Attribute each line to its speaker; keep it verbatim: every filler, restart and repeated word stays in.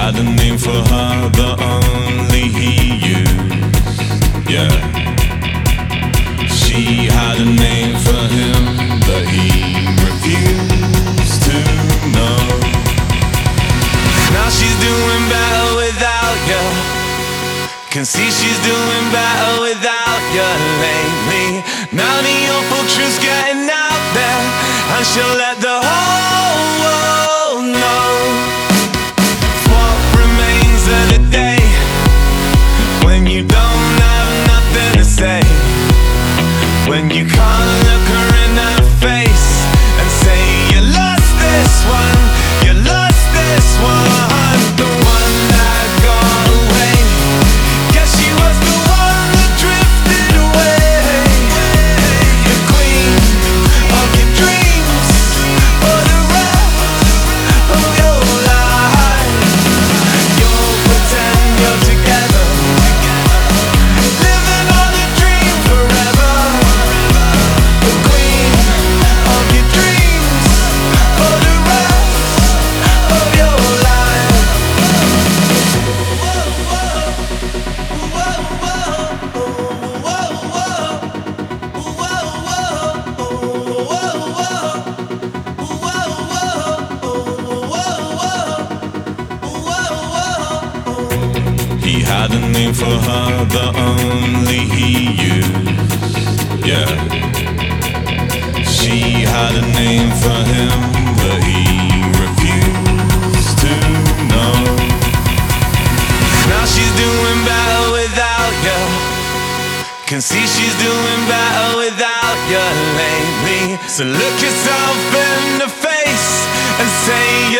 Speaker 1: had a name for her that only he used, yeah. She had a name for him that he refused to know. Now she's doing better without you. Can see she's doing better without you lately. Now the awful truth's getting out there, and she'll let the whole world know. What remains of the day when you don't have nothing to say, when you can't look her in her face and say you lost this one, you lost this one. The one that got away, guess she was the one that drifted away. The queen of your dreams for the rest of your life. You'll pretend you're together, living on a dream forever. The queen of your dreams for the rest of your life. He had a name for her that only he used, yeah. She had a name for him that he refused to know. Now she's doing better without you. Can see she's doing better without you lately. So look yourself in the face and say